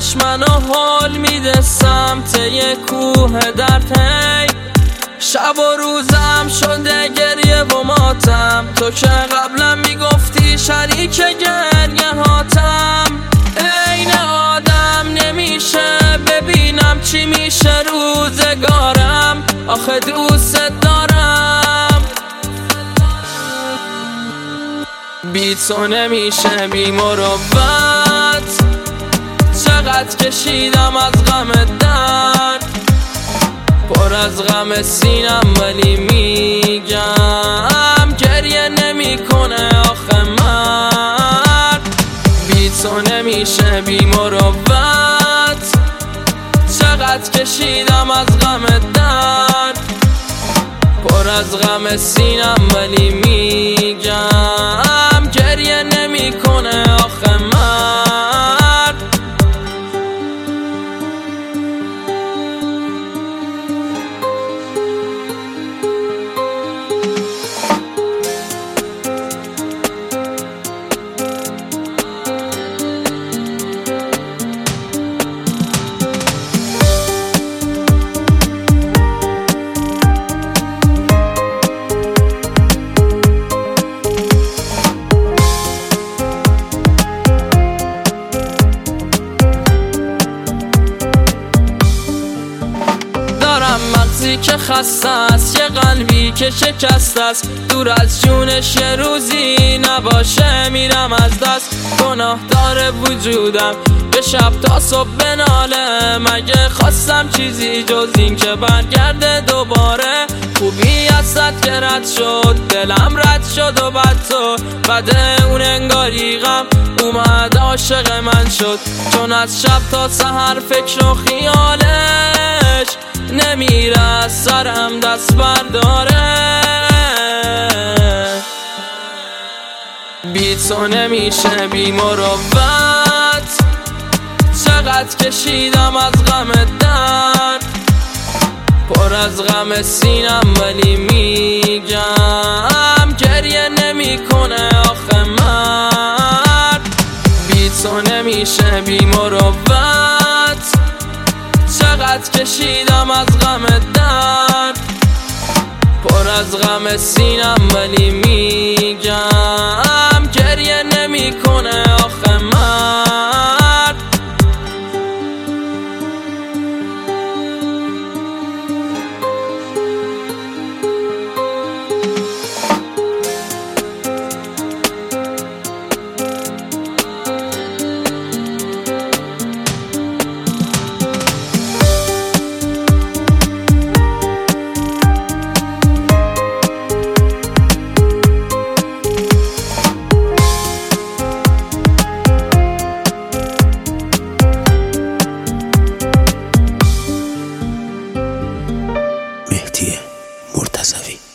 چشمش منو حال میده سمت یه کوه در پی. شب و روزم شده گریه و ماتم، تو که قبلا میگفتی شریک گریه هاتم. عین آدم نمیشه ببینم چی میشه روزگارم، آخه دوست دارم. بی تو نمیشه بی مروت، چقدر کشیدم از غم درد، پر از غم سینم ولی میگم گریه نمیکنه آخه مرد. بی تو نمیشه بی مروت، چقدر کشیدم از غم درد، پر از غم سینم ولی میگم گریه نمیکنه آخه مرد. مغزی که خسته است، یه قلبی که شکسته است، دور از جونش یه روزی نباشه میرم از دست. گناه داره وجودم به شب تا صبح بناله، مگه خواستم چیزی جز این که برگرده دوباره. خوبی ازت که رد شد دلم رد شد و بعد اون انگاری غم اومد عاشق من شد، چون از شب تا سحر فکر و خیالش نمیره سرم دست برداره. بی تو نمیشه بی مروت، چقدر کشیدم از غم درد، پر از غم سینم ولی میگم گریه نمیکنه آخه مرد. بی تو نمیشه بی مروت، چقدر کشیدم از غم درد، پر از غم سینم ولی میگم گریه نمیکنه آخه مرد. مهدی مرتضوی.